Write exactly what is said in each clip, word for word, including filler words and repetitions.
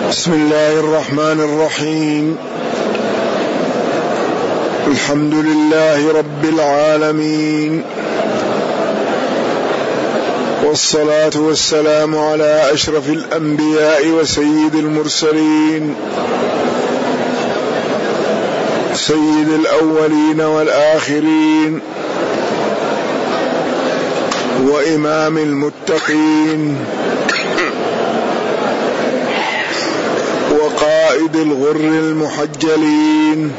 بسم الله الرحمن الرحيم. الحمد لله رب العالمين، والصلاة والسلام على أشرف الأنبياء وسيد المرسلين، سيد الأولين والآخرين، وإمام المتقين، وقائد الغر المحجلين،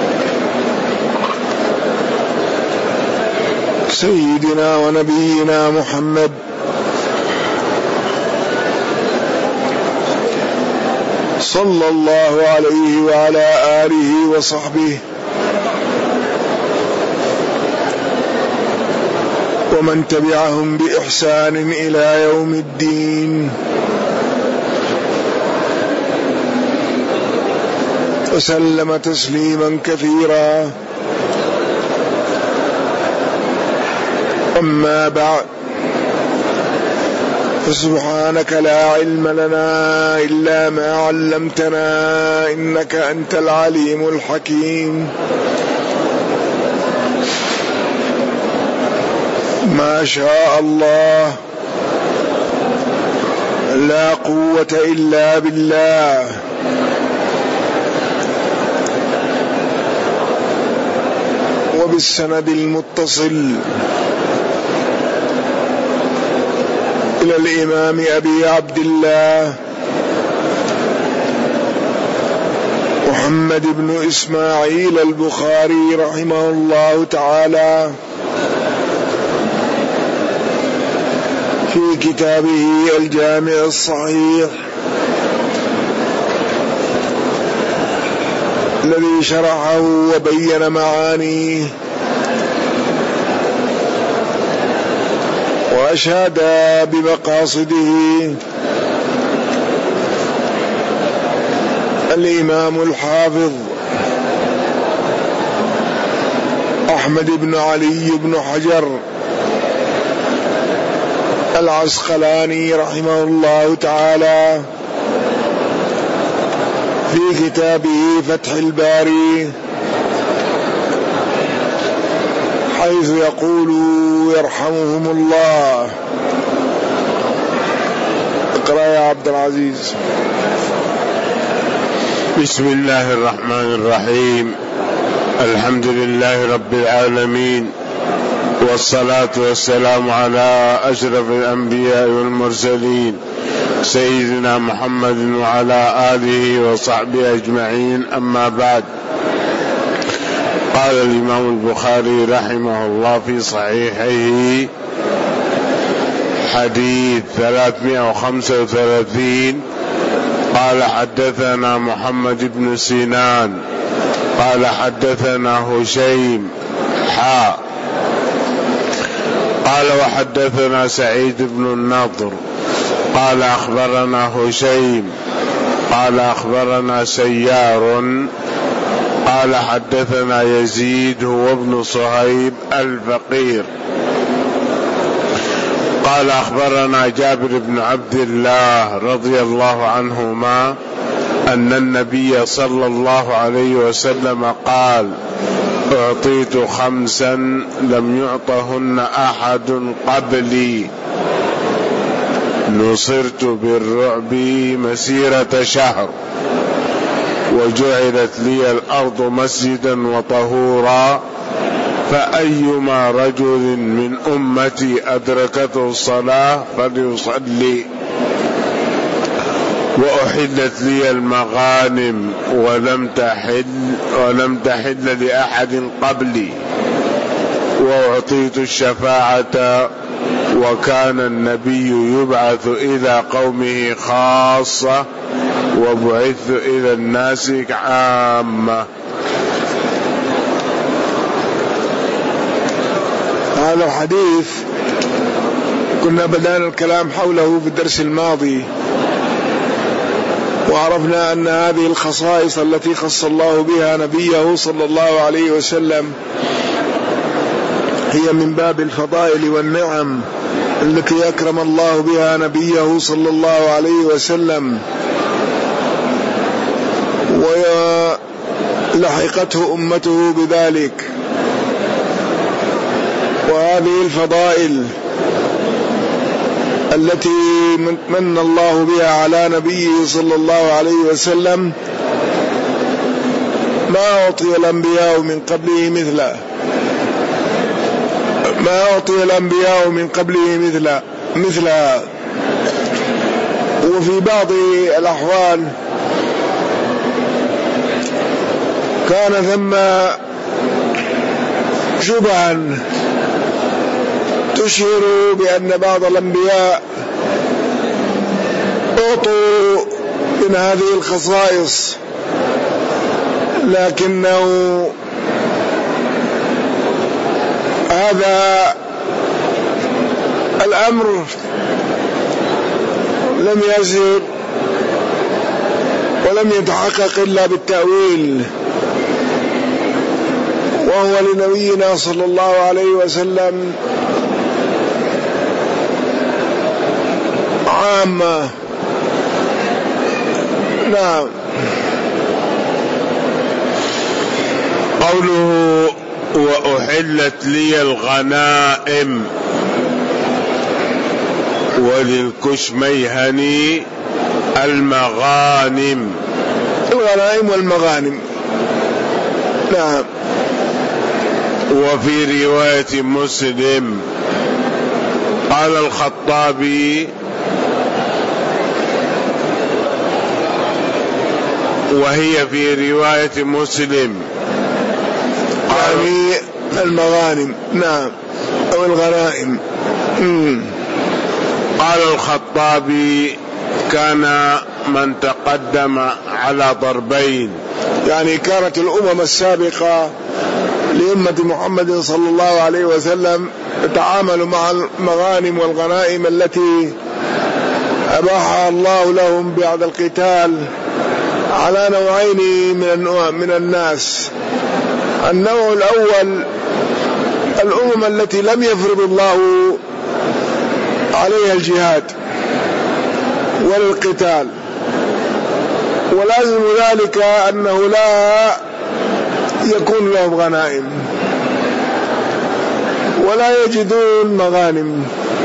سيدنا ونبينا محمد صلى الله عليه وعلى آله وصحبه ومن تبعهم بإحسان إلى يوم الدين، وسلم تسليما كثيرا. أما بعد، فسبحانك لا علم لنا إلا ما علمتنا، إنك أنت العليم الحكيم. ما شاء الله، لا قوة إلا بالله. وبالسند المتصل إلى الإمام أبي عبد الله محمد بن إسماعيل البخاري رحمه الله تعالى في كتابه الجامع الصحيح الذي شرحه وبين معانيه وأشاد بمقاصده الإمام الحافظ أحمد بن علي بن حجر العسقلاني رحمه الله تعالى في كتابه فتح الباري، حيث يقول يرحمهم الله. اقرأ يا عبد العزيز. بسم الله الرحمن الرحيم. الحمد لله رب العالمين، والصلاة والسلام على أشرف الأنبياء والمرسلين، سيدنا محمد وعلى آله وصحبه أجمعين. أما بعد، قال الإمام البخاري رحمه الله في صحيحه حديث ثلاثمائة وخمسة وثلاثين: قال حدثنا محمد بن سنان قال حدثنا هشيم حاء قال وحدثنا سعيد بن النضر قال أخبرنا هشيم قال أخبرنا سيار قال حدثنا يزيد هو ابن صهيب الفقير قال أخبرنا جابر بن عبد الله رضي الله عنهما أن النبي صلى الله عليه وسلم قال: أعطيت خمسا لم يعطهن أحد قبلي: نصرت بالرعب مسيرة شهر، وجعلت لي الأرض مسجدا وطهورا، فأيما رجل من أمتي أدركته الصلاة فليصلي، وأحلت لي المغانم ولم تحل ولم تحل لأحد قبلي، وأعطيت الشفاعة، وكان النبي يبعث إلى قومه خاصة وبعث إلى الناس عامة. هذا الحديث كنا بدأنا الكلام حوله في الدرس الماضي، وعرفنا أن هذه الخصائص التي خص الله بها نبيه صلى الله عليه وسلم هي من باب الفضائل والنعم التي أكرم الله بها نبيه صلى الله عليه وسلم، ولحقته أمته بذلك. وهذه الفضائل التي من الله بها على نبيه صلى الله عليه وسلم ما أعطي الأنبياء من قبله مثله ما أعطي الأنبياء من قبله مثله مثلها. وفي بعض الأحوال كان ثم شبها تشير بأن بعض الأنبياء أعطوا من هذه الخصائص، لكنه هذا الأمر لم يسر ولم يتحقق إلا بالتأويل، وهو لنبينا صلى الله عليه وسلم عامة. نعم. قوله وأحلت لي الغنائم وللكشميهني المغانم. الغنائم والمغانم. نعم. وفي رواية مسلم قال الخطابي وهي في رواية مسلم يعني المغانم. نعم. أو الغنائم. مم. قال الخطابي كان من تقدم على ضربين، يعني كانت الأمم السابقة لأمة محمد صلى الله عليه وسلم تتعامل مع المغانم والغنائم التي أباحها الله لهم بعد القتال على نوعين من من الناس. النوع الأول الأمم التي لم يفرض الله عليها الجهاد ولا القتال، ولازم ذلك أنه لا يكون لهم غنائم ولا يجدون مغانم،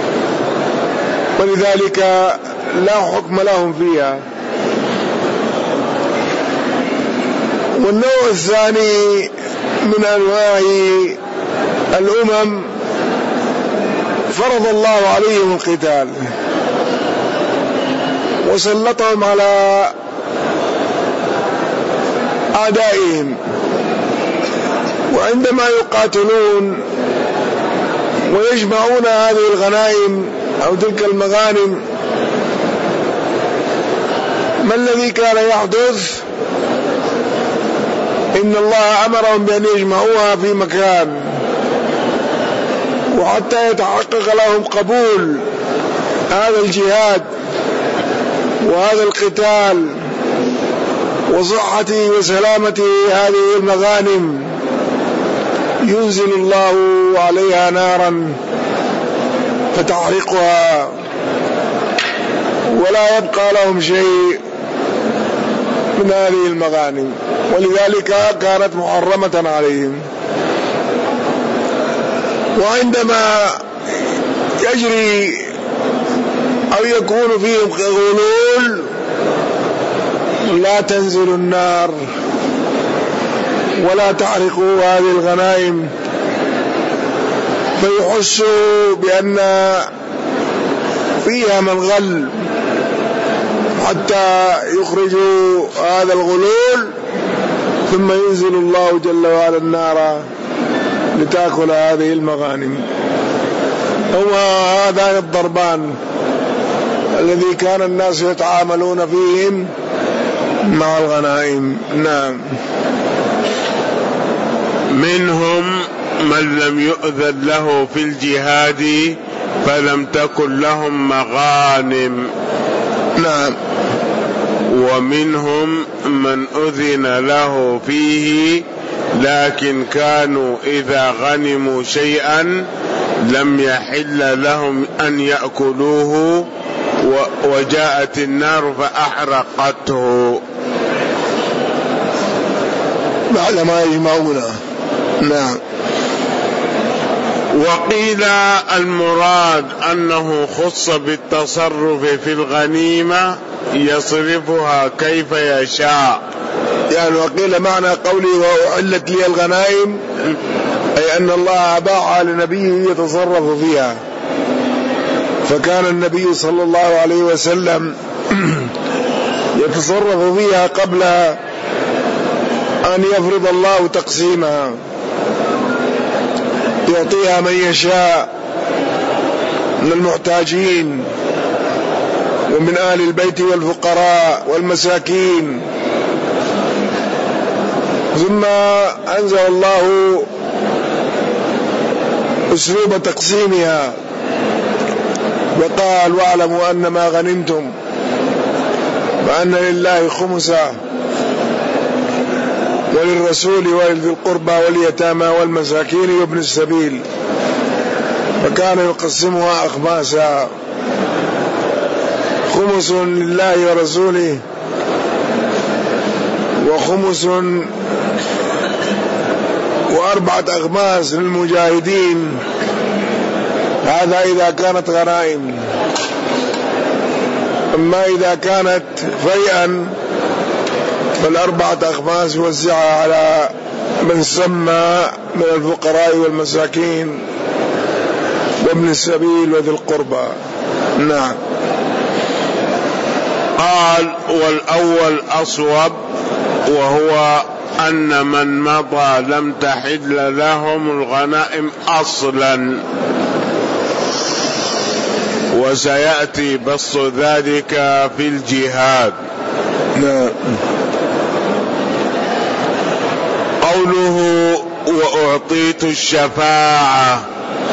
ولذلك لا حكم لهم فيها. والنوع الثاني من أنواع الأمم فرض الله عليهم القتال وسلطهم على أعدائهم، وعندما يقاتلون ويجمعون هذه الغنائم أو تلك المغانم، ما الذي كان يحدث؟ إن الله أمرهم بأن يجمعوها في مكان، وحتى يتحقق لهم قبول هذا الجهاد وهذا القتال وصحة وسلامة هذه المغانم، ينزل الله عليها نارا فتحرقها ولا يبقى لهم شيء من هذه المغانم، ولذلك كانت محرمة عليهم. وعندما يجري أو يكون فيهم غلول لا تنزل النار ولا تحرقوا هذه الغنائم، فيحسوا بأن فيها من غل حتى يخرجوا هذا الغلول، ثم ينزل الله جل وعلا النار لتأكل هذه المغانم. هما هذان الضربان الذي كان الناس يتعاملون فيهم مع الغنائم. نعم. منهم من لم يؤذن له في الجهاد فلم تكن لهم مغانم. نعم. ومنهم من أذن له فيه لكن كانوا إذا غنموا شيئا لم يحل لهم أن يأكلوه وجاءت النار فأحرقته. بعد ما يجمعونه. نعم. وقيل المراد أنه خص بالتصرف في الغنيمة يصرفها كيف يشاء. يعني وقيل معنى قوله وأحلت لي الغنائم أي أن الله أباحها لنبيه يتصرف فيها، فكان النبي صلى الله عليه وسلم يتصرف فيها قبل أن يفرض الله تقسيمها، يعطيها من يشاء من المحتاجين ومن آل البيت والفقراء والمساكين. ثم أنزل الله أسلوب تقسيمها وقال واعلموا أن ما غنمتم وأن لله خمسه وللرسول ولذي القربى واليتامى والمساكين وابن السبيل، فكان يقسمها أخماسا، خمس لله ورسوله وخمس وأربعة أخماس للمجاهدين، هذا إذا كانت غنائم. أما إذا كانت فيئا فالأربعة أخماس يوزعها على من سمى من الفقراء والمساكين وابن السبيل وذي القربى. نعم. قال والأول أصوب، وهو أن من مضى لم تحل لهم الغنائم أصلا، وسيأتي بسط ذلك في الجهاد. نعم. قوله وأعطيت الشفاعة،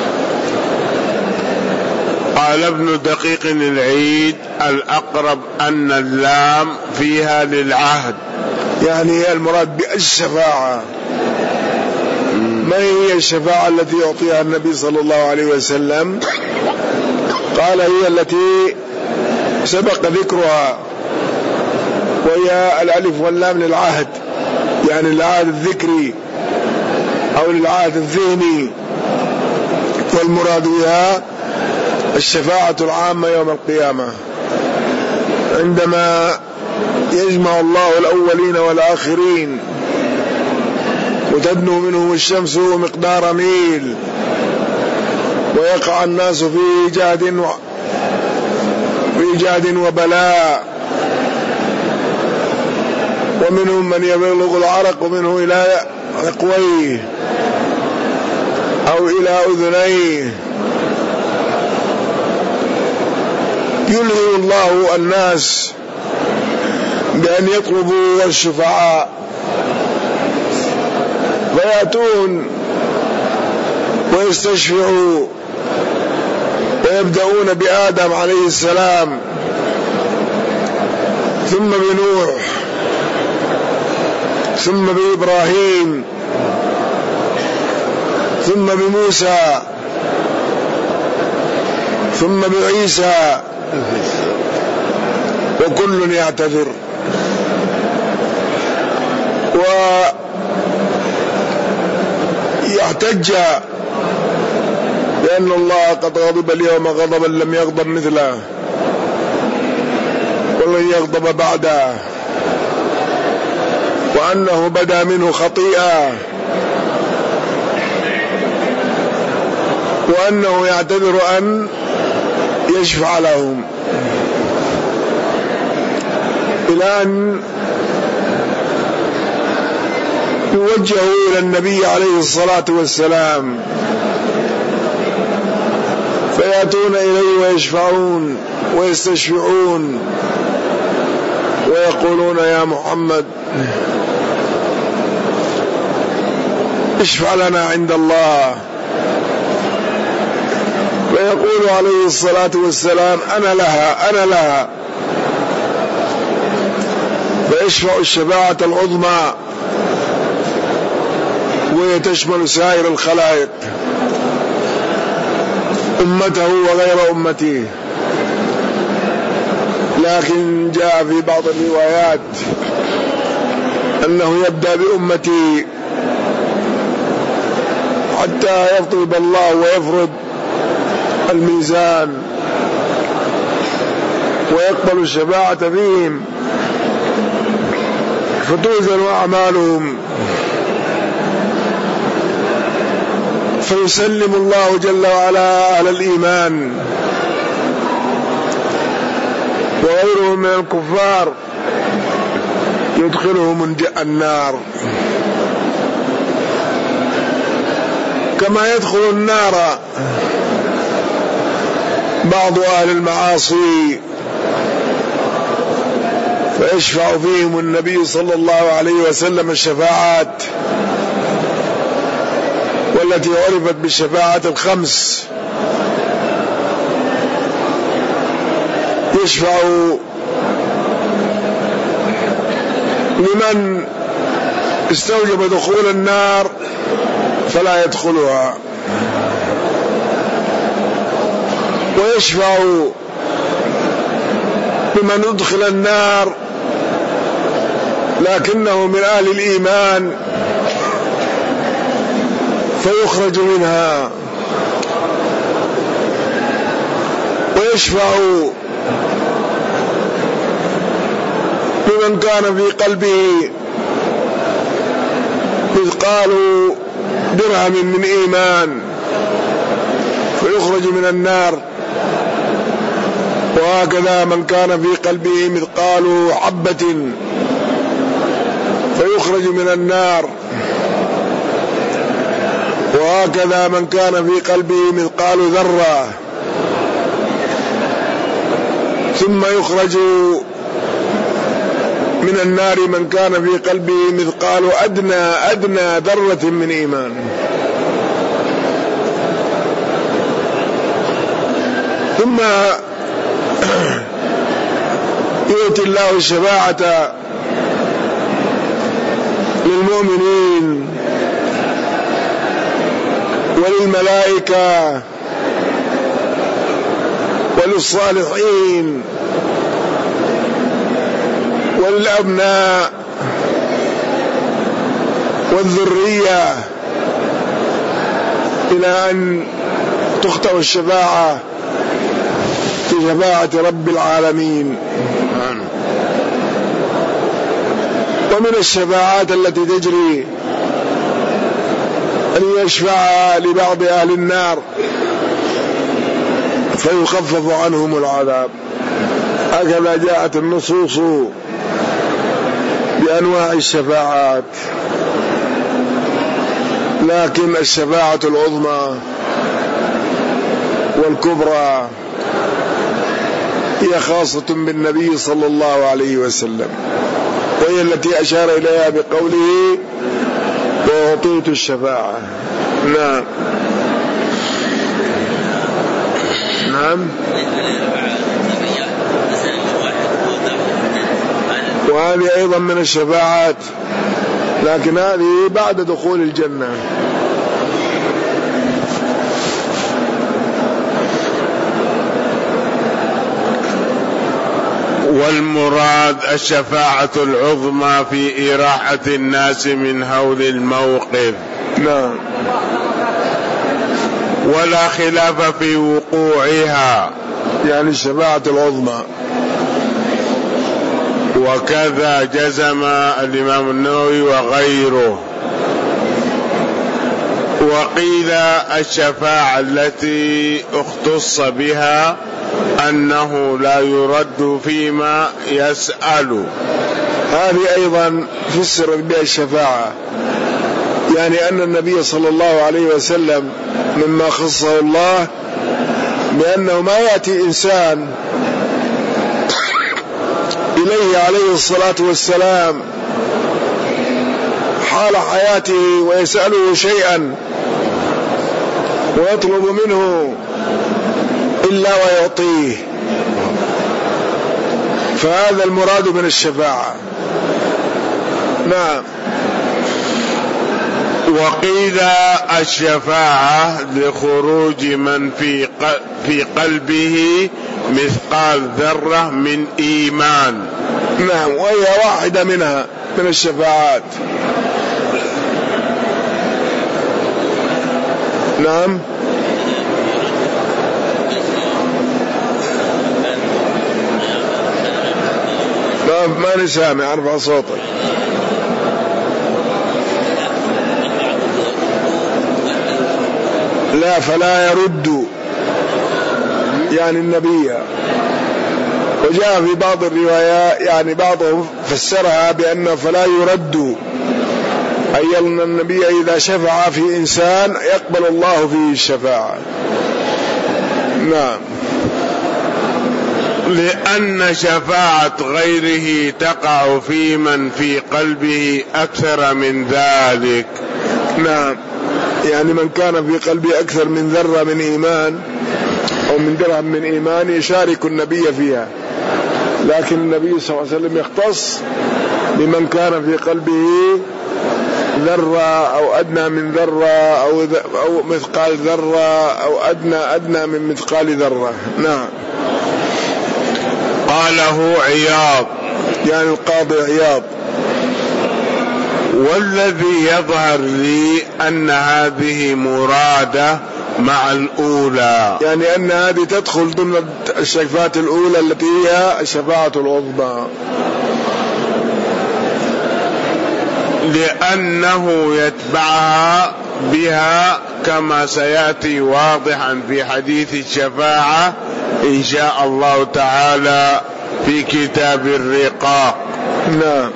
قال ابن دقيق العيد الأقرب أن اللام فيها للعهد، يعني المراد بالشفاعة. ما هي الشفاعة التي يعطيها النبي صلى الله عليه وسلم؟ قال هي التي سبق ذكرها، وهي الألف واللام للعهد، يعني العهد الذكري أو العهد الذهني، والمراد بها الشفاعة العامة يوم القيامة، عندما يجمع الله الأولين والآخرين وتدنو منهم الشمس مقدار ميل، ويقع الناس في جهد و... في جهد وبلاء، ومنهم من يبلغ العرق منه إلى عقويه أو إلى أذنيه، يلهي الله الناس بأن يطلبوا الشفعاء، فيأتون ويستشفعوا، ويبدأون بآدم عليه السلام، ثم بنوح، ثم بإبراهيم، ثم بموسى، ثم بعيسى، وكل يعتذر. ويحتج بأن الله قد غضب اليوم غضبا لم يغضب مثله ولن يغضب بعده، وأنه بدا منه خطيئة، وأنه يعتذر أن يشفع لهم، إلى أن يوجهوا إلى النبي عليه الصلاة والسلام، فيأتون إليه ويشفعون ويستشفعون ويقولون يا محمد اشفع لنا عند الله، فيقول عليه الصلاة والسلام أنا لها أنا لها، فيشفع الشفاعة العظمى، وهي تشمل سائر الخلائق، أمته وغير أمته. لكن جاء في بعض الروايات أنه يبدأ بأمتي حتى يطلب الله ويفرض الميزان ويقبل الشفاعة فيهم فتوزن أعمالهم، فيسلم الله جل وعلا على الإيمان وغيرهم من الكفار يدخلهم النار كما يدخل النار بعض أهل المعاصي فيشفع فيهم النبي صلى الله عليه وسلم الشفاعات، والتي عرفت بالشفاعة الخمس. يشفع لمن استوجب دخول النار فلا يدخلها، ويشفع لمن يدخل النار لكنه من أهل الإيمان فيخرج منها، ويشفع لمن كان في قلبه مثقال درهم من إيمان فيخرج من النار، وهكذا من كان في قلبه مثقال حبة فيخرج من النار، وهكذا من كان في قلبه مثقال ذرة ثم يخرج من النار من كان في قلبه مثقال أدنى أدنى ذرة من إيمان. ثم يؤتي الله الشفاعة للمؤمنين وللملائكة وللصالحين وللأبناء والذرية إلى أن تختم الشفاعة في شفاعة رب العالمين. ومن الشفاعات التي تجري أن يشفع لبعض أهل النار فيخفف عنهم العذاب، هكذا جاءت النصوص بأنواع الشفاعات. لكن الشفاعة العظمى والكبرى هي خاصة بالنبي صلى الله عليه وسلم، وهي التي أشار إليها بقوله وأعطيت الشفاعة. نعم نعم. وهذه أيضا من الشفاعات، لكن هذه بعد دخول الجنة. والمراد الشفاعة العظمى في إراحة الناس من هول الموقف. نعم. ولا خلاف في وقوعها، يعني الشفاعة العظمى. وكذا جزم الإمام النووي وغيره. وقيل الشفاعة التي اختص بها أنه لا يرد فيما يسأل، هذه أيضا فسر بها الشفاعة، يعني أن النبي صلى الله عليه وسلم مما خصه الله بأنه ما يأتي إنسان إليه عليه الصلاة والسلام حال حياته ويسأله شيئا ويطلب منه إلا ويعطيه، فهذا المراد من الشفاعة. نعم. وقيل الشفاعة لخروج من في في قلبه مثقال ذرة من إيمان. نعم، وهي واحدة منها، من الشفاعات. نعم. ما ما نسامع، ارفع صوتك. لا، فلا يرد يعني النبي. وجاء في بعض الروايات يعني بعضهم فسرها بأن فلا يرد، أي أن النبي إذا شفع في إنسان يقبل الله فيه الشفاعة. نعم. لأن شفاعة غيره تقع في من في قلبه أكثر من ذلك. نعم، يعني من كان في قلبه أكثر من ذرة من إيمان أو من درهم من إيمان يشارك النبي فيها، لكن النبي صلى الله عليه وسلم يختص بمن كان في قلبه ذرة أو أدنى من ذرة أو أو مثقال ذرة أو أدنى أدنى من مثقال ذرة. نعم. قاله عياض يعني القاضي عياض. والذي يظهر لي أن هذه مرادة مع الأولى، يعني أن هذه تدخل ضمن الشفاعات الأولى التي هي الشفاعة العظمى، لأنه يتبعها بها كما سيأتي واضحا في حديث الشفاعة إن شاء الله تعالى في كتاب الرقاق. نعم.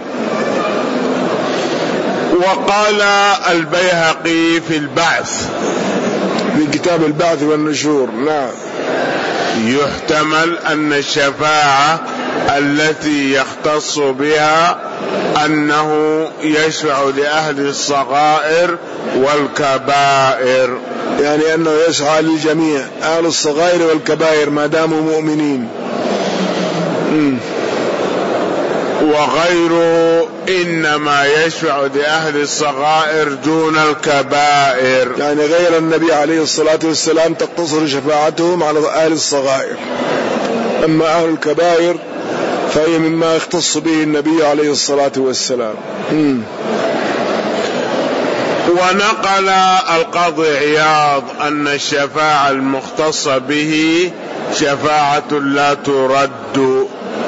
وقال البيهقي في البعث، في كتاب البعث والنشور. نعم. يحتمل أن الشفاعة التي يختص بها أنه يشفع لأهل الصغائر والكبائر، يعني أنه يسعى للجميع أهل الصغائر والكبائر ما داموا مؤمنين. م. وغيره إنما يشفع لأهل الصغائر دون الكبائر، يعني غير النبي عليه الصلاة والسلام تقتصر شفاعتهم على أهل الصغائر، أما أهل الكبائر فهي مما يختص به النبي عليه الصلاة والسلام. م. ونقل القاضي عياض أن الشفاعة المختصة به شفاعة لا ترد.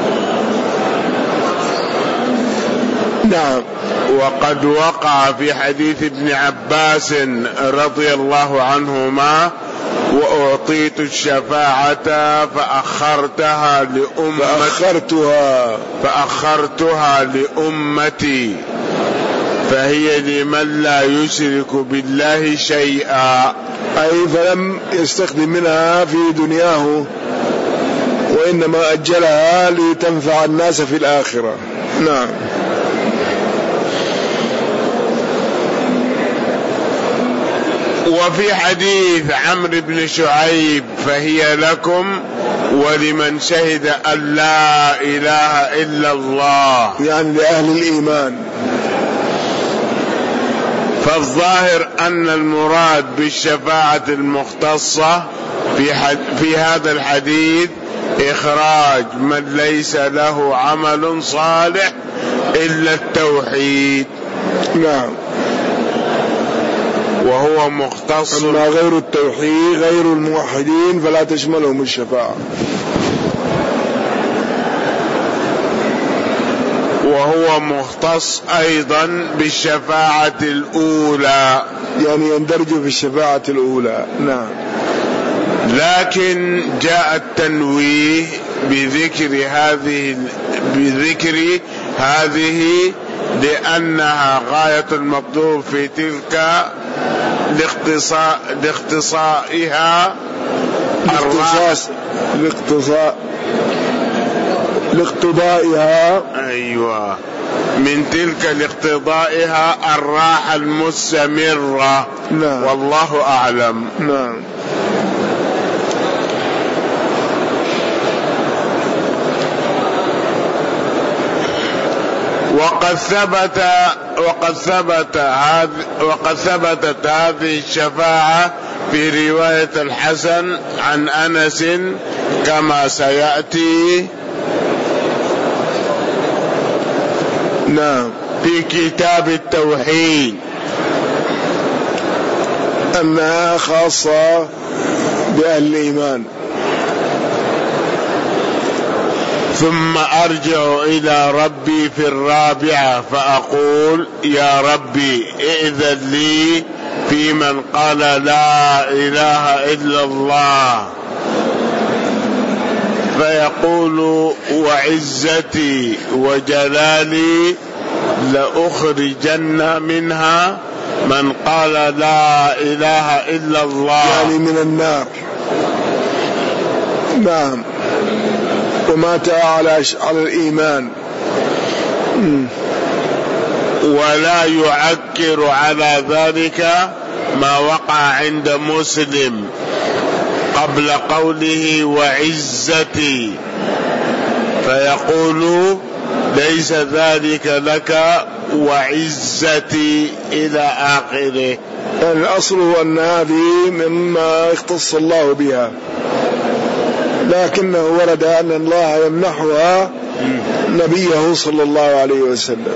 نعم. وقد وقع في حديث ابن عباس رضي الله عنهما: وأعطيت الشفاعة فأخرتها لأمتي فأخرتها فأخرتها لأمتي فهي لمن لا يشرك بالله شيئا، أي فلم يستخدم منها في دنياه وإنما أجلها لتنفع الناس في الآخرة. نعم. وفي حديث عمرو بن شعيب: فهي لكم ولمن شهد أن لا إله إلا الله، يعني لأهل الإيمان. فالظاهر أن المراد بالشفاعة المختصة في, حد في هذا الحديث إخراج من ليس له عمل صالح إلا التوحيد. نعم. وهو مختص، أما غير التوحيد غير الموحدين فلا تشملهم الشفاعة. وهو مختص أيضا بالشفاعة الأولى، يعني يندرج في الشفاعة الأولى. نعم. لكن جاء التنويه بذكر هذه بذكر هذه لأنها غاية المطلوب في تلك لاختصاء لاختصائها الاختصاص لاختصاء لاقتضائها أيوة من تلك لاقتضائها الراحة المستمرة. نعم. والله أعلم. نعم. وقد ثبت وقد ثبت هذه وقد ثبتت هذه الشفاعة في رواية الحسن عن أنس كما سيأتي. نعم في كتاب التوحيد أنها خاصة بأهل الإيمان. ثم أرجع إلى ربي في الرابعة فأقول يا ربي ائذن لي في من قال لا إله إلا الله، فيقول وعزتي وجلالي لأخرجن منها من قال لا إله إلا الله، يعني من النار. نعم، ومات على على الإيمان. ولا يعكر على ذلك ما وقع عند مسلم قبل قوله وعزتي، فيقول ليس ذلك لك وعزتي إلى آخره. يعني الأصل هو أن هذه مما اختص الله بها، لكنه ورد أن الله يمنحها نبيه صلى الله عليه وسلم،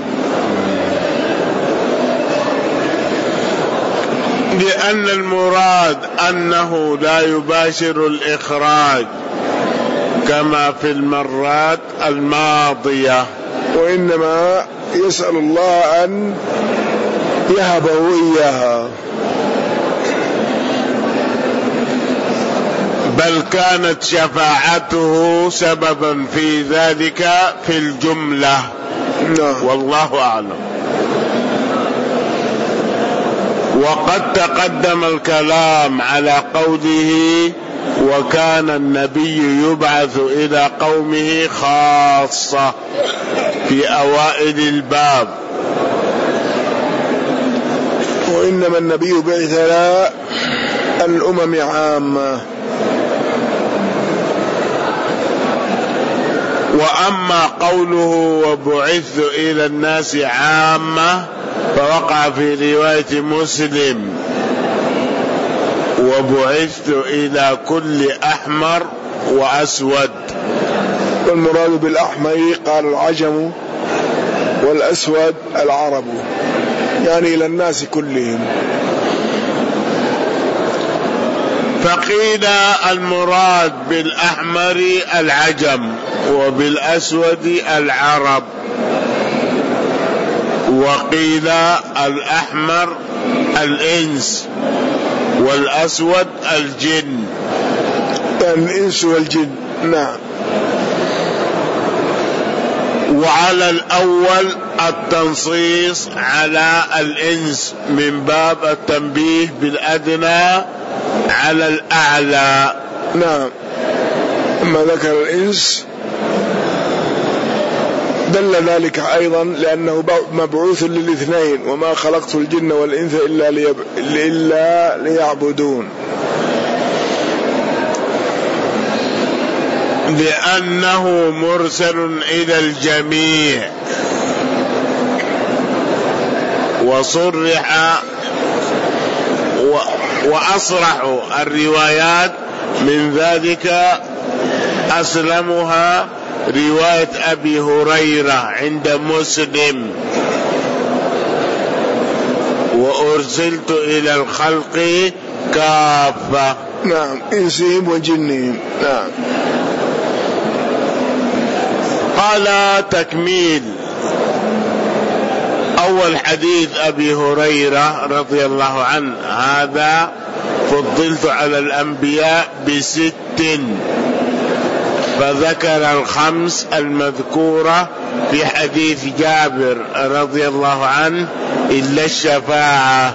لأن المراد أنه لا يباشر الإخراج كما في المرات الماضية، وإنما يسأل الله أن يهبه إياها. بل كانت شفاعته سببا في ذلك في الجملة. نعم. والله أعلم. وقد تقدم الكلام على قوله وكان النبي يبعث إلى قومه خاصة في أوائل الباب، وإنما النبي بعث إلى الأمم عامة. وأما قوله وبعث إلى الناس عامة فوقع في رواية مسلم وبعثت إلى كل أحمر وأسود. والمراد بالأحمر قال العجم والأسود العرب، يعني إلى الناس كلهم. فقيل المراد بالأحمر العجم وبالأسود العرب، وقيل الأحمر الإنس والأسود الجن. الإنس والجن. نعم. وعلى الأول التنصيص على الإنس من باب التنبيه بالأدنى على الأعلى. نعم. أما ذكر الإنس دل ذلك أيضا لأنه مبعوث للاثنين، وما خلقت الجن والإنس إلا, ليب... إلا ليعبدون، لأنه مرسل إلى الجميع. وصرح و... وأصرح الروايات من ذلك أسلمها رواية أبي هريرة عند مسلم وأرسلت إلى الخلق كافة. نعم، إنسهم وجنهم. نعم. قال تكميل أول حديث أبي هريرة رضي الله عنه هذا فضلت على الأنبياء بست، فذكر الخمس المذكورة في حديث جابر رضي الله عنه إلا الشفاعة،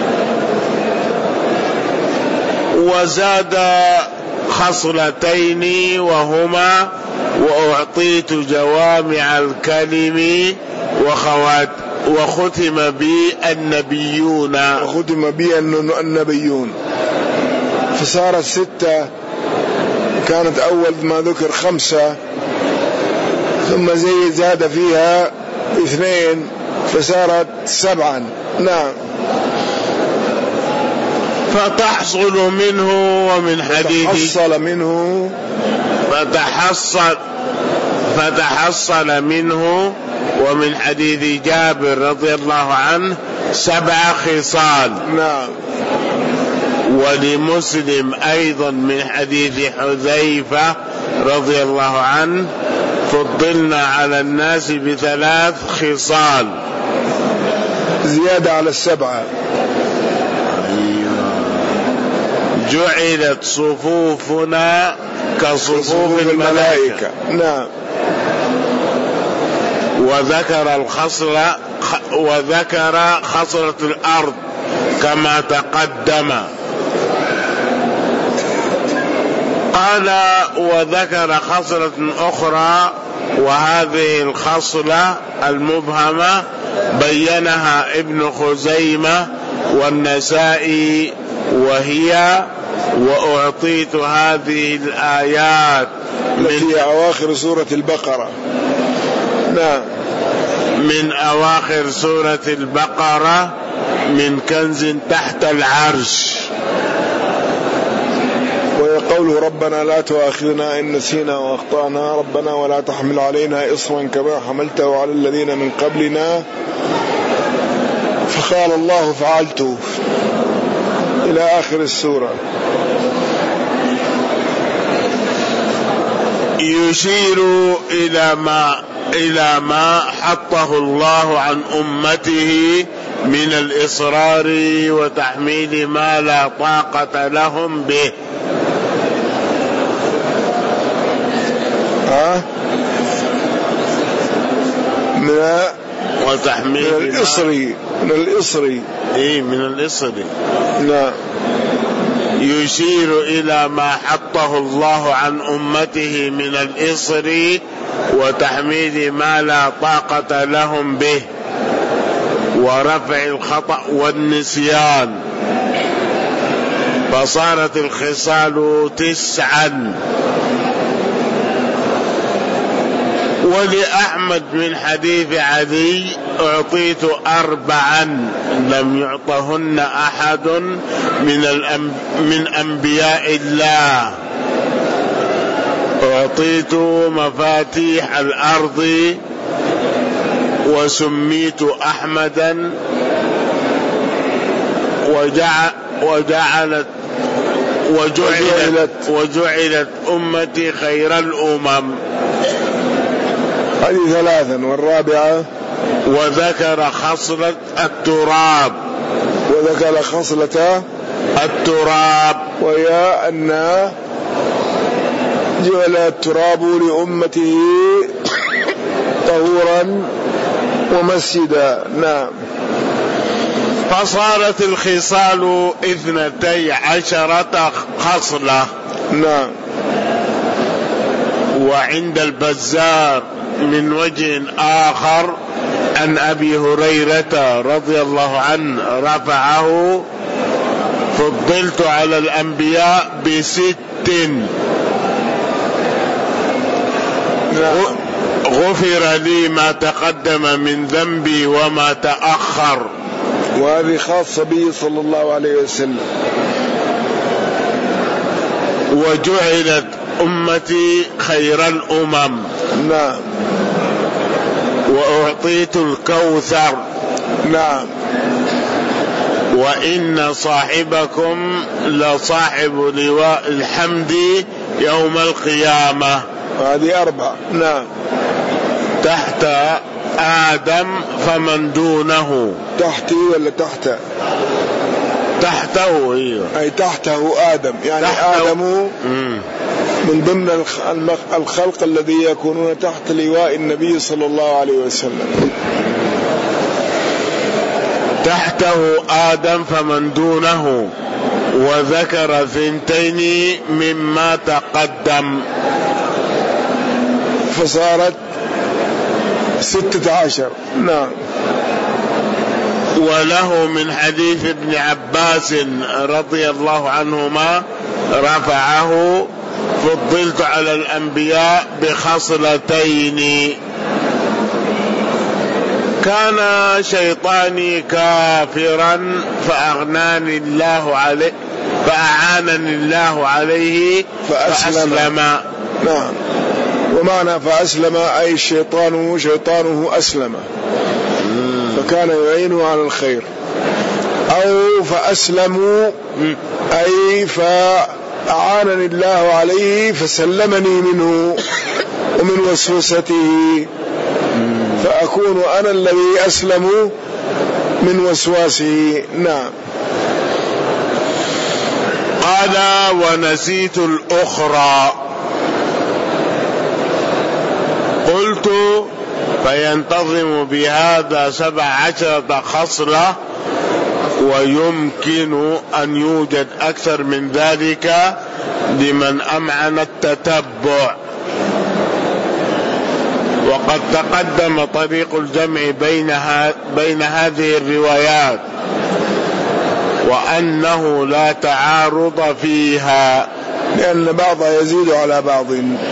وزاد خصلتين وهما وأعطيت جوامع الكلم وخوات وختم بي النبيون وختم بي النبيون، فصارت ستة. كانت أول ما ذكر خمسة، ثم زي زاد فيها اثنين فصارت سبعا. نعم. فتحصل منه ومن حديث فتحصل منه فتحصل فتحصل منه ومن حديث جابر رضي الله عنه سبع خصال. نعم. ولمسلم أيضا من حديث حذيفة رضي الله عنه فضلنا على الناس بثلاث خصال زيادة على السبعة. جعلت صفوفنا كصفوف الملائكة. نعم. وذكر الخصلة وذكر خصلة الأرض كما تقدم. قال وذكر خصلة أخرى وهذه الخصلة المبهمة بينها ابن خزيمة والنسائي وهي وأعطيت هذه الآيات من أواخر سورة البقرة. نعم. من أواخر سورة البقرة من كنز تحت العرش. ويقول ربنا لا تؤاخذنا إن نسينا وأخطأنا ربنا ولا تحمل علينا إصرا كما حملته على الذين من قبلنا فقال الله فعلت إلى آخر السورة. يشير إلى ما إلى ما حطه الله عن أمته من الإصرار وتحميل ما لا طاقة لهم به. ها؟ من وتحميل من الإصري من الإصري إيه من الإصري. نعم. يشير إلى ما حطه الله عن أمته من الإصر وتحميل ما لا طاقة لهم به ورفع الخطأ والنسيان. فصارت الخصال تسعا. ولأحمد من حديث علي أعطيت أربعا لم يعطهن أحد من, من أنبياء الله. أعطيت مفاتيح الأرض وسميت أحمدا وجعل وجعلت وجعلت, وجعلت أمتي خير الأمم. هذه ثلاثا. والرابعة وذكر خصلة التراب. وذكر خصلة التراب وهي أن جعل التراب لأمته طهورا ومسجدا. نعم. فصارت الخصال اثنتي عشرة خصلة. نعم. وعند البزار من وجه آخر عن أبي هريرة رضي الله عنه رفعه فضلت على الأنبياء بست. غفر لي ما تقدم من ذنبي وما تأخر. وهذه خاصة به صلى الله عليه وسلم. وجعلت أمتي خير الأمم. نعم. وأعطيت الكوثر. نعم. وإن صاحبكم لصاحب لواء الحمد يوم القيامة. هذه أربعة. نعم. تحت آدم فمن دونه. تحتي ولا تحت؟ تحته. ايوه أي تحته آدم يعني تحته. آدم مم. من ضمن الخلق الذي يكونون تحت لواء النبي صلى الله عليه وسلم. تحته آدم فمن دونه. وذكر ثنتين مما تقدم فصارت ستة عشر. نعم. وله من حديث ابن عباس رضي الله عنهما رفعه فضلت على الأنبياء بخصلتين. كان شيطاني كافرا فأغناني الله عليه فأعانني الله عليه فأسلم. فأسلم. نعم. ومعنى فأسلم أي الشيطان شيطانه أسلم فكان يعينه على الخير، أو فأسلموا أي فأعانني الله عليه فسلمني منه ومن وسوسته، فأكون أنا الذي أسلم من وسواسه. نعم. قال ونسيت الأخرى. قلت فينتظم بهذا سبع عشرة خصلة، ويمكن أن يوجد أكثر من ذلك لمن أمعن التتبع. وقد تقدم طريق الجمع بينها بين هذه الروايات، وأنه لا تعارض فيها لأن بعضها يزيد على بعض.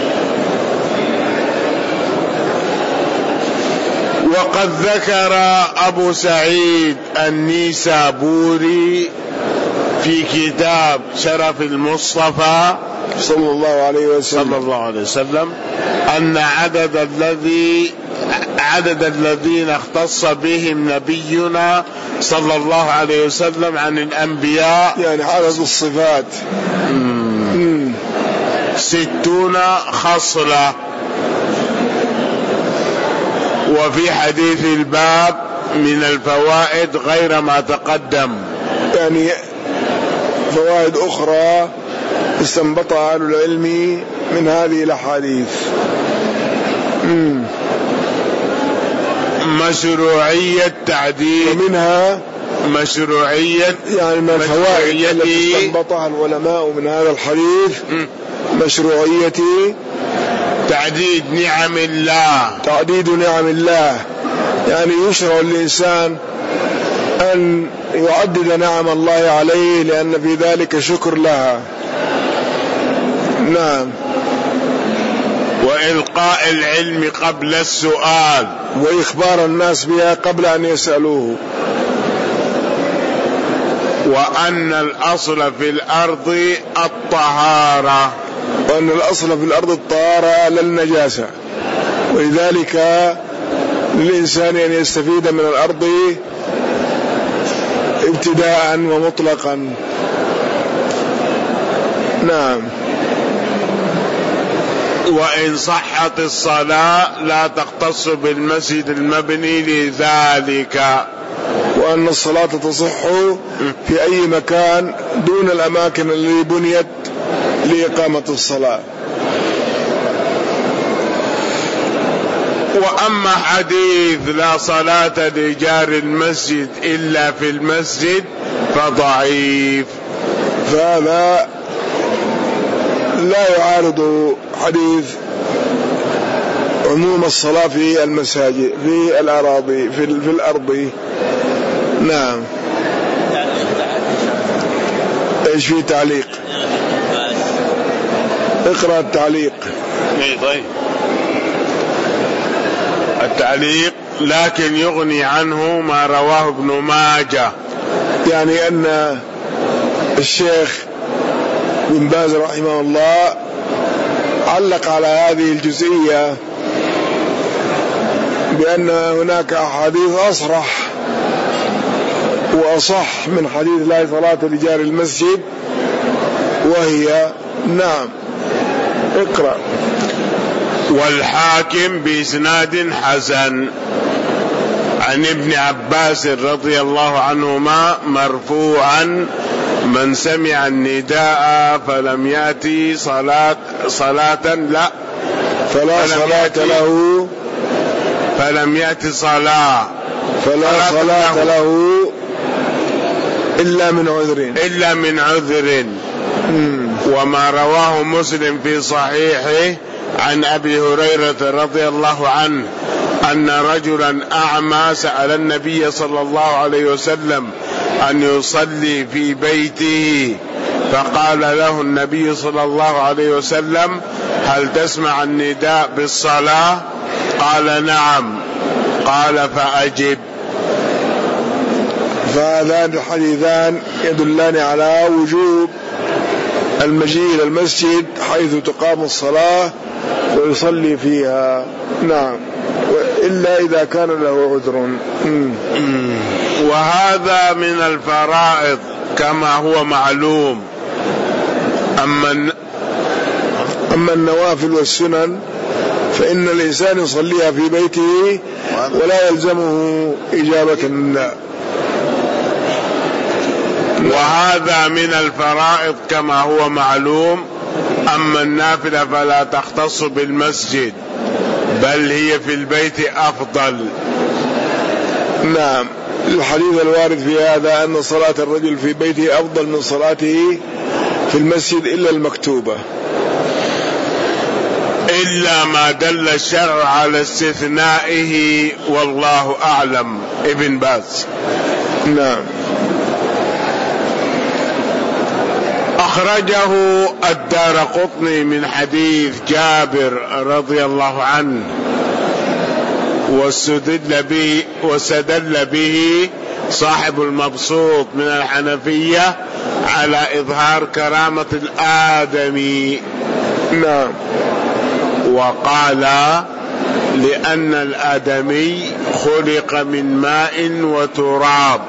وقد ذكر أبو سعيد النيسابوري في كتاب شرف المصطفى صلى الله عليه وسلم, صلى الله عليه وسلم أن عدد الذي عدد الذين اختص بهم نبينا صلى الله عليه وسلم عن الأنبياء، يعني عدد الصفات مم. ستون خصلة. وفي حديث الباب من الفوائد غير ما تقدم، يعني فوائد أخرى استنبطها أهل العلم من هذه الأحاديث. مشروعية تعديل، ومنها مشروعية يعني من الفوائد التي استنبطها العلماء من هذا الحديث مشروعية تعديد نعم الله، تعديد نعم الله، يعني يشرع الإنسان أن يعدد نعم الله عليه لأن في ذلك شكر لها. نعم. وإلقاء العلم قبل السؤال، وإخبار الناس بها قبل أن يسألوه. وأن الأصل في الأرض الطهارة، وأن الأصل في الأرض الطهارة لا النجاسة، ولذلك للإنسان أن يستفيد من الأرض ابتداء ومطلقا. نعم. وإن صحت الصلاة لا تختص بالمسجد المبني لذلك، وأن الصلاة تصح في أي مكان دون الأماكن التي بنيت لإقامة الصلاة. وأما حديث لا صلاة لجار المسجد إلا في المسجد فضعيف، فهذا لا يعارض حديث عموم الصلاة في المساجد في الأراضي في, في الأرض. نعم. ايش في تعليق؟ اقرأ التعليق. طيب التعليق لكن يغني عنه ما رواه ابن ماجه، يعني أن الشيخ بن باز رحمه الله علق على هذه الجزئية بأن هناك أحاديث أصرح وأصح من حديث لا صلاة لجار المسجد، وهي نعم. اقرأ. والحاكم بإسناد حسن عن ابن عباس رضي الله عنهما مرفوعا: من سمع النداء فلم يأتي صلاة صلاة لا فلا صلاة له فلم يأتي صلاة فلا صلاة له إلا من عذر إلا من عذر. وما رواه مسلم في صحيحه عن أبي هريرة رضي الله عنه أن رجلا أعمى سأل النبي صلى الله عليه وسلم أن يصلي في بيته، فقال له النبي صلى الله عليه وسلم: هل تسمع النداء بالصلاة؟ قال: نعم. قال: فأجب. فهذان الحديثان يدلان على وجوب المجيء إلى المسجد حيث تقام الصلاة ويصلي فيها. نعم، إلا إذا كان له عذر. وهذا من الفرائض كما هو معلوم. أما أما النوافل والسنن فإن الإنسان يصليها في بيته ولا يلزمه إجابة النداء. وهذا من الفرائض كما هو معلوم. أما النافلة فلا تختص بالمسجد بل هي في البيت أفضل. نعم، الحديث الوارد في هذا أن صلاة الرجل في بيته أفضل من صلاته في المسجد إلا المكتوبة، إلا ما دل الشرع على استثنائه والله أعلم. ابن باز. نعم. أخرجه الدارقطني من حديث جابر رضي الله عنه واستدل به واستدل به صاحب المبسوط من الحنفية على إظهار كرامة الآدمي. نعم. وقال لأن الآدمي خلق من ماء وتراب.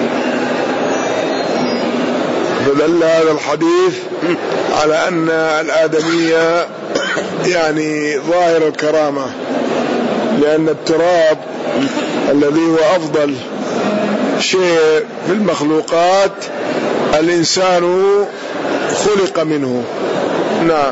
فدل هذا الحديث على أن الآدمية يعني ظاهر الكرامة، لأن التراب الذي هو أفضل شيء في المخلوقات الإنسان خلق منه. نعم.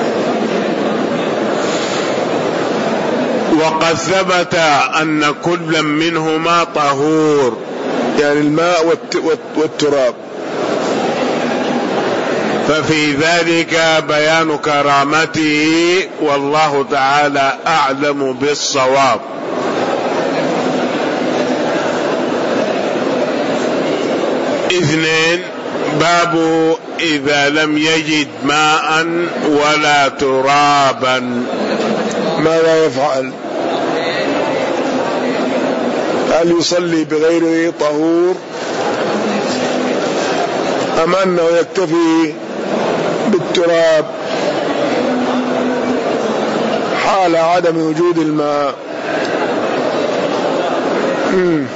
وقد ثبت أن كل منهما طهور، يعني الماء والتراب، ففي ذلك بيان كرامته والله تعالى أعلم بالصواب. اثنين، باب إذا لم يجد ماء ولا ترابا ماذا يفعل؟ هل يصلي بغير طهور أم أنه يكتفي بالتراب حال عدم وجود الماء؟ مم.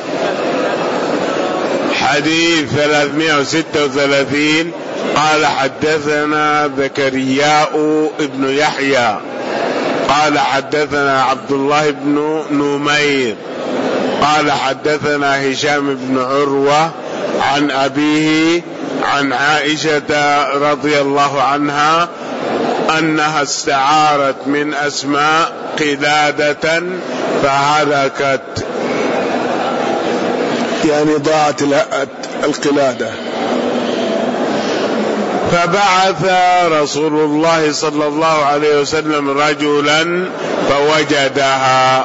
حديث ثلاثمائة وستة وثلاثين قال حدثنا زكرياء ابن يحيى قال حدثنا عبد الله بن نمير قال حدثنا هشام بن عروة عن أبيه عن عائشة رضي الله عنها أنها استعارت من أسماء قلادة فهلكت، يعني ضاعت القلادة. فبعث رسول الله صلى الله عليه وسلم رجلا فوجدها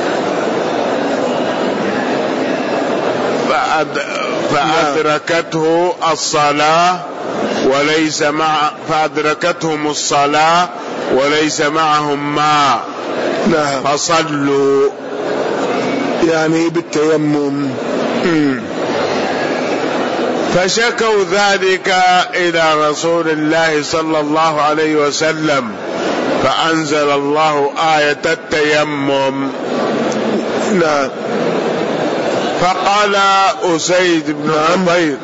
فأدركته الصلاة وليس مع فأدركتهم الصلاة وليس معهم ماء فصلوا، يعني بالتيمم. فشكوا ذلك إلى رسول الله صلى الله عليه وسلم فأنزل الله آية التيمم. نعم. فقال أسيد بن حضير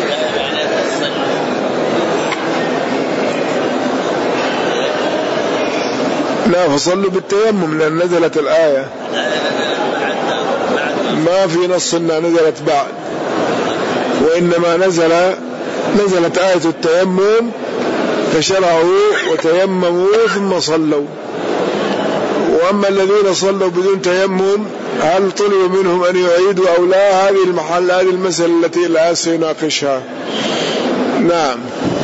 لا فصلوا بالتيمم لأن نزلت الآية، ما في نص أنها نزلت بعد، وإنما نزل نزلت آية التيمم فشرعوا وتيمموا ثم صلوا. وأما الذين صلوا بدون تيمم هل طلبوا منهم أن يعيدوا أو لا؟ هذه المحل هذه المسألة التي لا سيناقشها. نعم.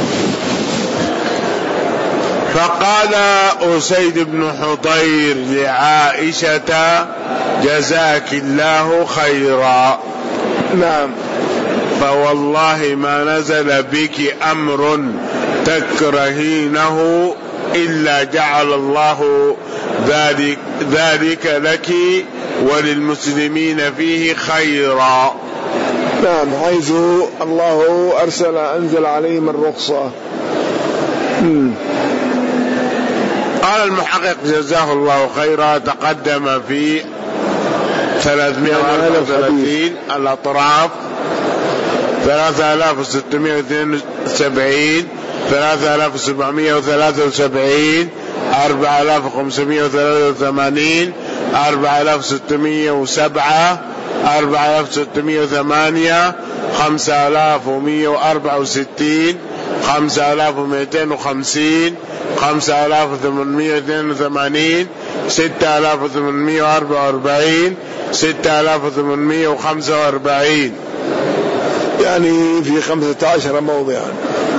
فقال أسيد بن حضير لعائشة جزاك الله خيرا. نعم. فوالله ما نزل بك أمر تكرهينه إلا جعل الله ذلك, ذلك لك وللمسلمين فيه خيرا. نعم، حيث الله أرسل أنزل عليهم الرخصة. قال المحقق جزاه الله خيرا تقدم في ثلاثمائة وأربعة وثلاثين الأطراف ثلاثة آلاف وستمائة واثنين وسبعين ثلاثة آلاف وسبعمائة وثلاثة وسبعين أربعة آلاف وخمسمائة وثلاثة وثمانين أربعة آلاف وستمائة وسبعة أربعة آلاف وستمائة وثمانية خمسة آلاف ومائة وأربعة وستين خمسة آلاف ومائتين وخمسين خمسة آلاف وثمانمائة واثنين وثمانين ستة آلاف وثمانمائة وأربعة وأربعين ستة آلاف وثمانمائة وخمسة وأربعين، يعني في خمسة عشر موضعا.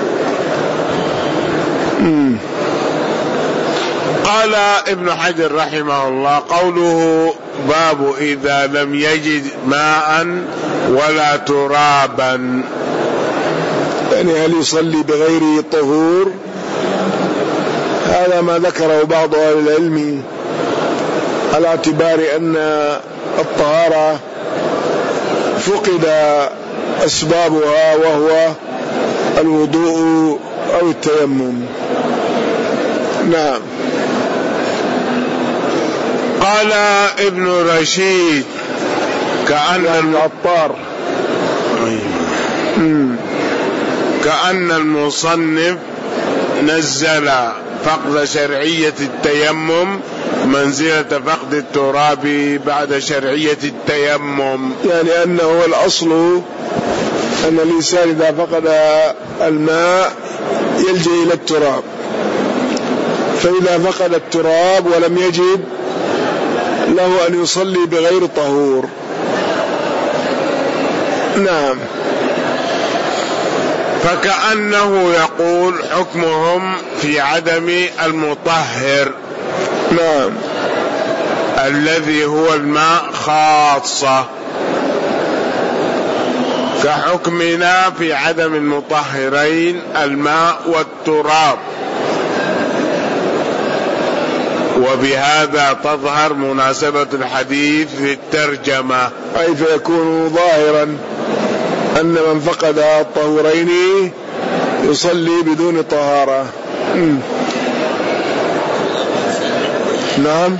قال ابن حجر رحمه الله: قوله باب إذا لم يجد ماء ولا ترابا، يعني هل يصلي بغير طهور؟ هذا ما ذكره بعض أهل العلم على اعتبار أن الطهارة فقد أسبابها وهو الوضوء أو التيمم. نعم. قال ابن رشيد: كأن يعني العطار كأن المصنف نزل فقد شرعية التيمم منزلة فقد التراب بعد شرعية التيمم، يعني أنه الأصل أن الإنسان إذا فقد الماء يلجأ إلى التراب، فإذا فقد التراب ولم يجد له أن يصلي بغير طهور. نعم. فكأنه يقول حكمهم في عدم المطهر، نعم، الذي هو الماء خاصة، كحكمنا في عدم المطهرين الماء والتراب. وبهذا تظهر مناسبة الحديث للترجمة، أي فيكون ظاهرا أن من فقد الطهورين يصلي بدون طهارة. م. نعم.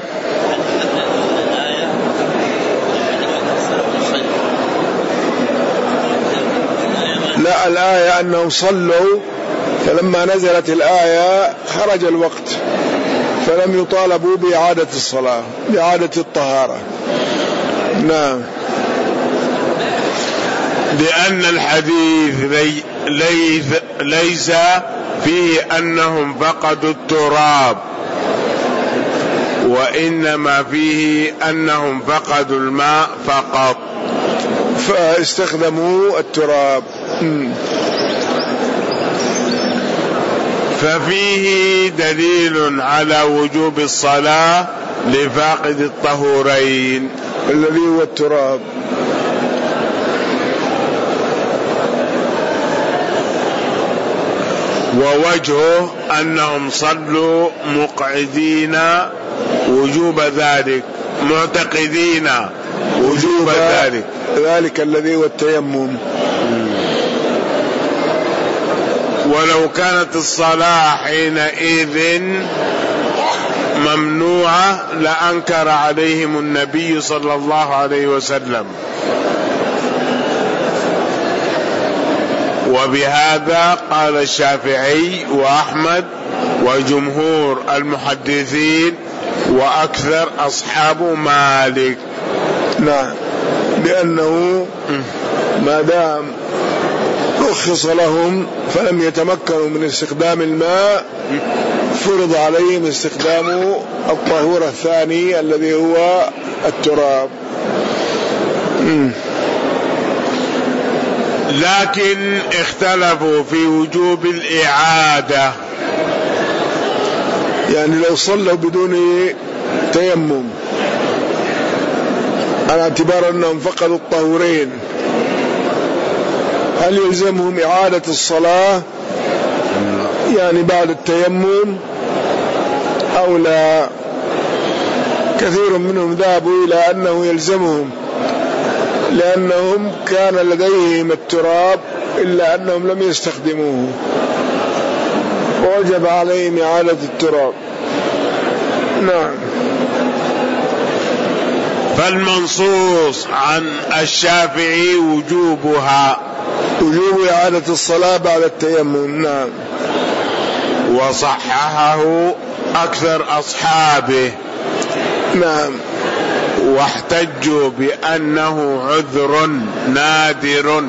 لا، الآية أنهم صلوا، فلما نزلت الآية خرج الوقت فلم يطالبوا بإعادة الصلاة، بإعادة الطهارة. نعم. لأن الحديث لي ليس, ليس فيه أنهم فقدوا التراب، وإنما فيه أنهم فقدوا الماء فقط، فاستخدموا التراب. ففيه دليل على وجوب الصلاة لفاقد الطهورين الذي هو التراب. ووجهه أنهم صلوا مقعدين وجوب ذلك، معتقدين وجوب ذلك ذلك الذي هو التيمم. ولو كانت الصلاة حينئذ ممنوعة لأنكر عليهم النبي صلى الله عليه وسلم. وبهذا قال الشافعي وأحمد وجمهور المحدثين وأكثر أصحاب مالك. نعم، بأنه ما دام رخص لهم فلم يتمكنوا من استخدام الماء فرض عليهم استخدام الطهور الثاني الذي هو التراب. لكن اختلفوا في وجوب الإعادة، يعني لو صلوا بدون تيمم على اعتبار أنهم فقدوا الطهورين هل يلزمهم إعادة الصلاة يعني بعد التيمم أو لا؟ كثير منهم ذهبوا إلى أنه يلزمهم، لأنهم كان لديهم التراب إلا أنهم لم يستخدموه ووجب عليهم إعادة التراب. نعم. فالمنصوص عن الشافعي وجوبها، وجوب إعادة الصلاة بعد التيمم. نعم. وصححه أكثر أصحابه. نعم. واحتجوا بأنه عذر نادر،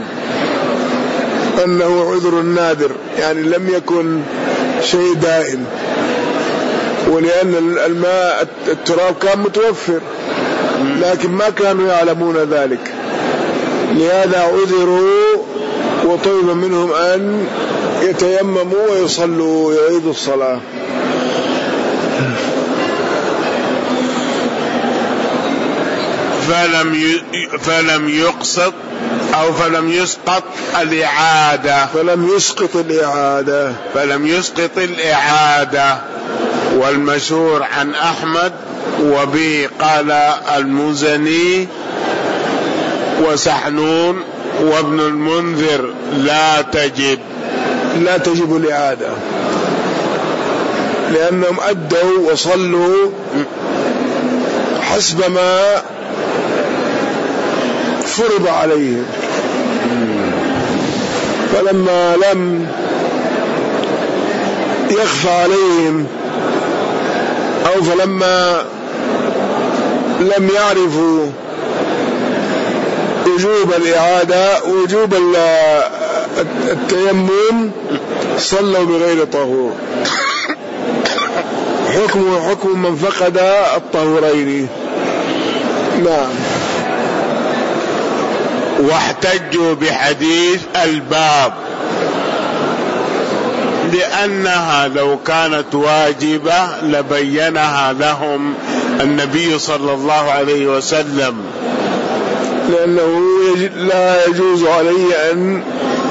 أنه عذر نادر يعني لم يكن شيء دائم، ولأن الماء التراب كان متوفر لكن ما كانوا يعلمون ذلك، لهذا عذروا وطلب منهم أن يتيمموا ويصلوا ويعيدوا الصلاة. فلم فلم يقسط أو فلم يسقط الإعادة فلم يسقط الإعادة فلم يسقط الإعادة والمشهور عن أحمد وبه قال المزني وسحنون وابن المنذر لا تجب لا تجب الإعادة، لأنهم أدوا وصلوا حسب ما فرض عليهم، فلما لم يخفى عليهم أو فلما لم يعرفوا وجوب الإعادة وجوب التيمم صلوا بغير طهور، حكم حكم من فقد الطهورين. نعم. واحتجوا بحديث الباب لأنها لو كانت واجبة لبينها لهم النبي صلى الله عليه وسلم، لأنه لا يجوز عليه أن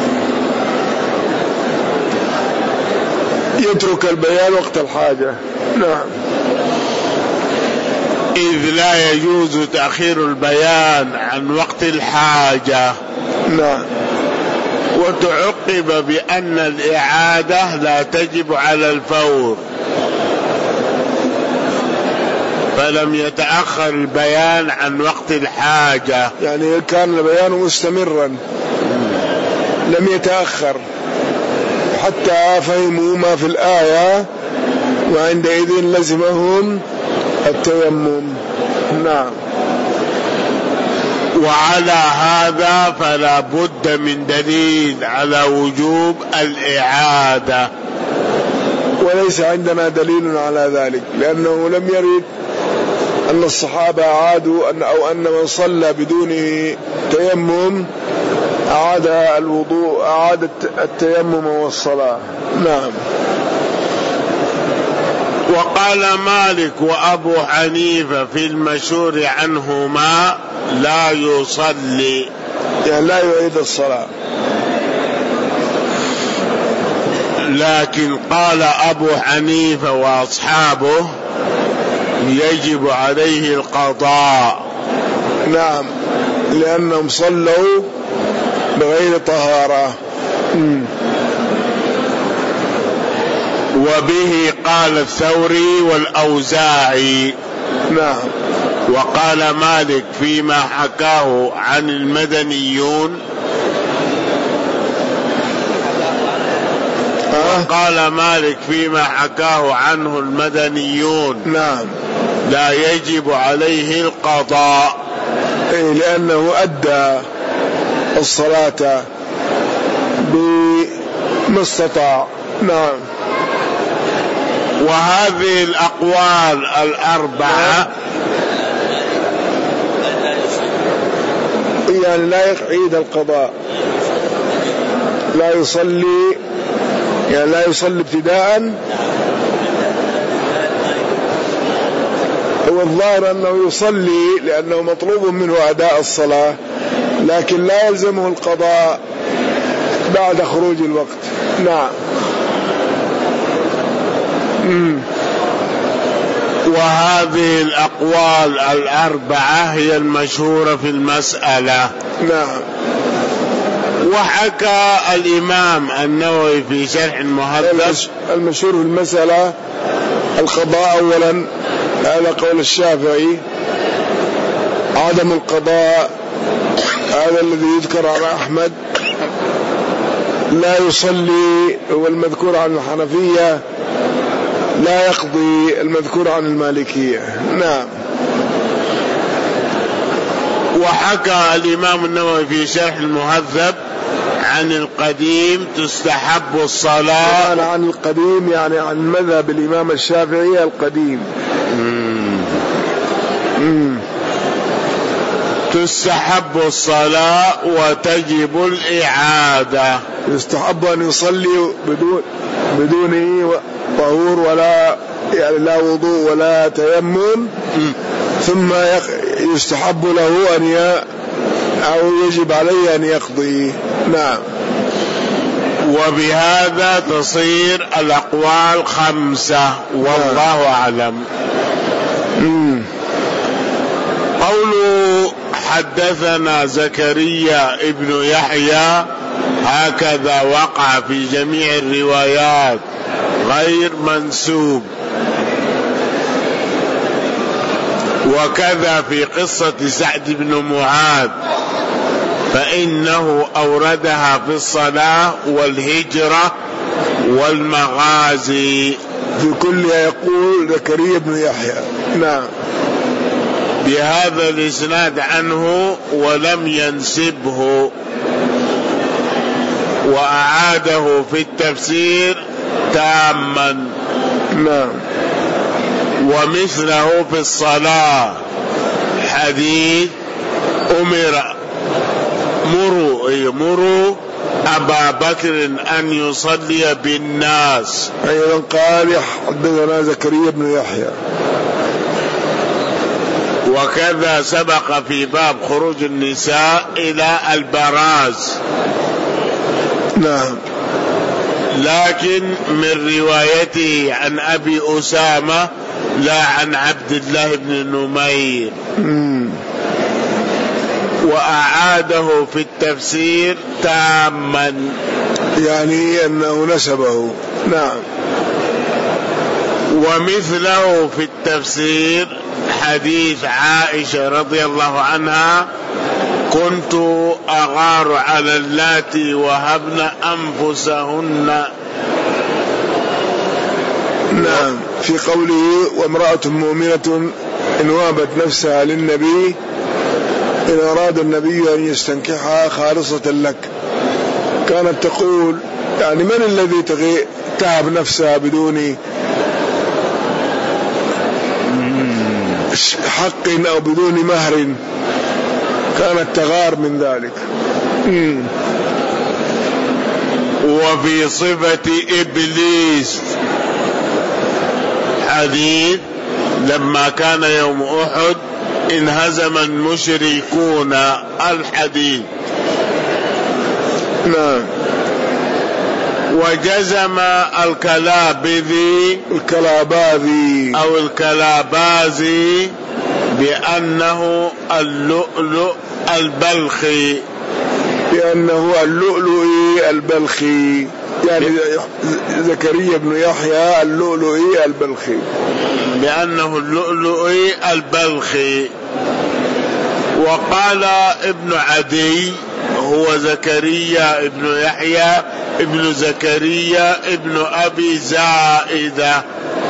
يترك البيان وقت الحاجة. نعم. إذ لا يجوز تأخير البيان عن وقت الحاجة. نعم. وتعقب بأن الإعادة لا تجب على الفور، فلم يتأخر البيان عن وقت الحاجة، يعني كان البيان مستمرا لم يتأخر حتى فهموا ما في الآية وعندئذ لزمهم التيمم. نعم. وعلى هذا فلا بد من دليل على وجوب الإعادة، وليس عندنا دليل على ذلك، لأنه لم يرد أن الصحابة أعادوا أن أو أن من صلى بدون تيمم أعاد الوضوء أعاد التيمم والصلاة. نعم. وقال مالك وأبو حنيفة في المشهور عنهما لا يصلي، يعني لا يعيد الصلاة، لكن قال أبو حنيفة وأصحابه يجب عليه القضاء. نعم، لأنهم صلوا بغير طهارة. م. وبه قال الثوري والأوزاعي. نعم. وقال مالك فيما حكاه عن المدنيون أه؟ قال مالك فيما حكاه عنه المدنيون نعم لا يجب عليه القضاء، إيه لأنه أدى الصلاة بما استطاع. نعم. وهذه الأقوال الأربعة يعني لا يعيد القضاء، لا يصلي، يعني لا يصلي ابتداء. هو الظاهر أنه يصلي لأنه مطلوب منه أداء الصلاة، لكن لا يلزمه القضاء بعد خروج الوقت. نعم. مم. وهذه الأقوال الأربعة هي المشهورة في المسألة. نعم. وحكى الإمام النووي في شرح المهذب المشهور في المسألة القضاء أولا هذا قول الشافعي. عدم القضاء هذا الذي يذكر عن أحمد، لا يصلي هو المذكور عن الحنفية، لا يقضي المذكور عن المالكية. نعم. وحكى الإمام النووي في شرح المهذب عن القديم تستحب الصلاة. عن القديم يعني عن مذهب الإمام الشافعي القديم. مم. مم. تستحب الصلاة وتجب الإعادة. يستحب أن يصلي بدون بدون طهور ولا يعني لا وضوء ولا تيمم، ثم يستحب له أن ي... أو يجب عليه أن يقضي. نعم. وبهذا تصير الأقوال خمسة والله أعلم. مم. قوله حدثنا زكريا ابن يحيى هكذا وقع في جميع الروايات غير منسوب، وكذا في قصة سعد بن معاذ فإنه أوردها في الصلاة والهجرة والمغازي. في كلها يقول زكريا بن يحيى. نعم. بهذا الإسناد عنه ولم ينسبه، وأعاده في التفسير تاما. نعم. ومثله في الصلاة حديث أمر مروا مروا أبا بكر أن يصلي بالناس. أيضا قال حدثنا زكريا بن يحيى. وكذا سبق في باب خروج النساء إلى البراز. نعم. لكن من روايته عن أبي أسامة لا عن عبد الله بن نمير. مم. وأعاده في التفسير تاما، يعني أنه نسبه. نعم. ومثله في التفسير حديث عائشة رضي الله عنها كنت أغار على اللاتي وهبن أنفسهن. نعم. في قوله وامرأة مؤمنة إن وهبت نفسها للنبي إن أراد النبي أن يستنكحها خالصة لك، كانت تقول يعني من الذي تهب نفسها بدون حق أو بدون مهر، كانت تغار من ذلك. مم. وفي صفة إبليس حديث لما كان يوم أحد انهزم المشركون الحديث. نعم. وجزم الكلابذي الكلاباذي أو الكلابازي بأنه اللؤلؤ البلخي، بأنه اللؤلؤي البلخي، يعني زكريا بن يحيى اللؤلؤي البلخي، بأنه اللؤلؤي البلخي. وقال ابن عدي هو زكريا ابن يحيى ابن زكريا ابن أبي زائدة.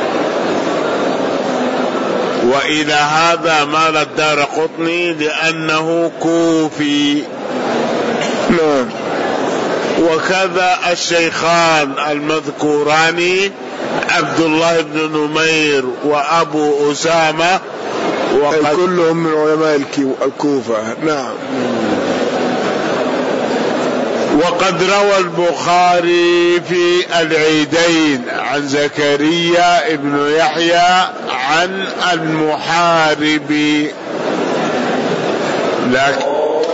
وإلى هذا مال الدارقطني لأنه كوفي. نعم. وكذا الشيخان المذكوران عبد الله بن نمير وأبو أسامة وقد كلهم من علماء الكوفة. نعم. وقد روى البخاري في العيدين عن زكريا ابن يحيى عن المحارب، لكن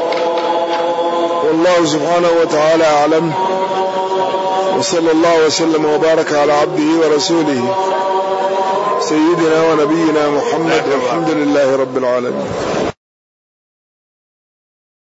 والله سبحانه وتعالى أعلم، وصلى الله وسلم وبارك على عبده ورسوله سيدنا ونبينا محمد، والحمد لله رب العالمين.